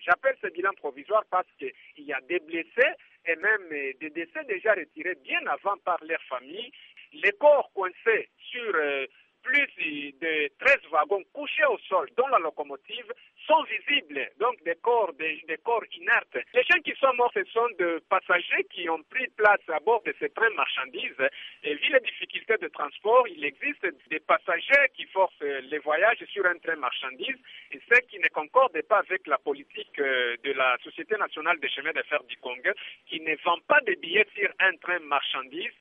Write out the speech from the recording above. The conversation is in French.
J'appelle ce bilan provisoire parce qu'il y a des blessés et même des décès déjà retirés bien avant par leurs familles. Les corps coincés sur plus de 13 wagons couchés au sol dans la locomotive sont visibles, donc des corps inertes. Les gens qui sont morts, ce sont des passagers qui ont pris place à bord de ces trains marchandises. Et vu les difficultés de transport, il existe des passagers qui forcent les voyages sur un train marchandise et ceux qui ne concordent pas avec la politique de la Société nationale des chemins de fer du Congo, qui ne vend pas de billets sur un train marchandise